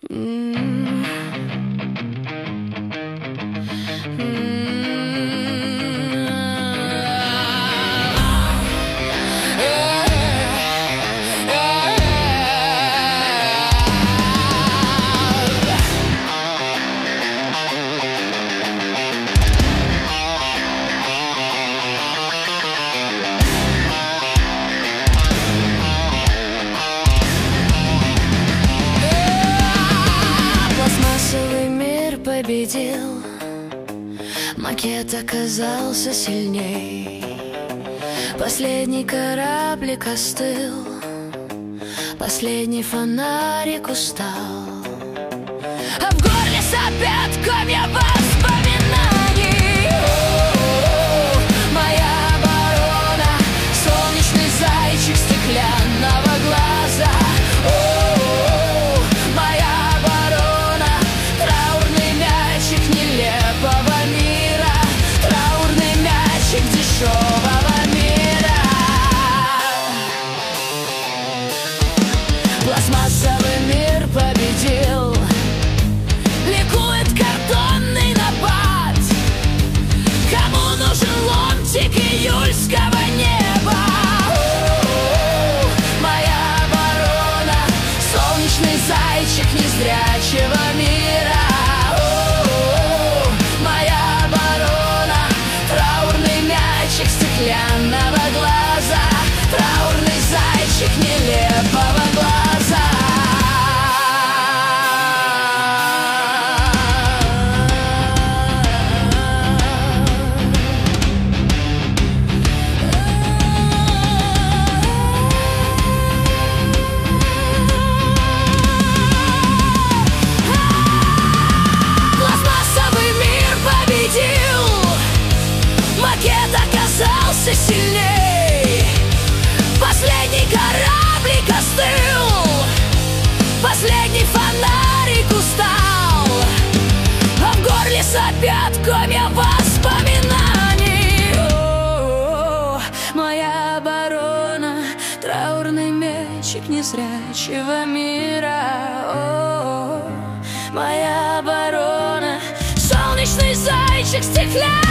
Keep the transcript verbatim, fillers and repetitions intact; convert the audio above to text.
М. Пластмассовый мир победил, макет оказался сильней. Последний кораблик остыл, последний фонарик устал, а в горле сопят комья воспоминаний. Моя оборона, солнечный зайчик стеклянного глаза. Моя оборона, траурный мячик нелепого мира, траурный мячик дешевого мира. Пластмассовый мир победил, ликует картонный напад. Кому нужен ломтик июльского неба? Моя оборона, солнечный зайчик незрячего мира. Моя оборона, траурный мячик стеклянного глаза, траурный зайчик нелепого глаза. Пластмассовый мир победил, макет оказался сильней. Последний кораблик остыл, последний фонарик устал, а в горле сопят комья воспоминаний. О, моя оборона, траурный мячик незрячего мира. О, моя оборона, солнечный зайчик стеклянный.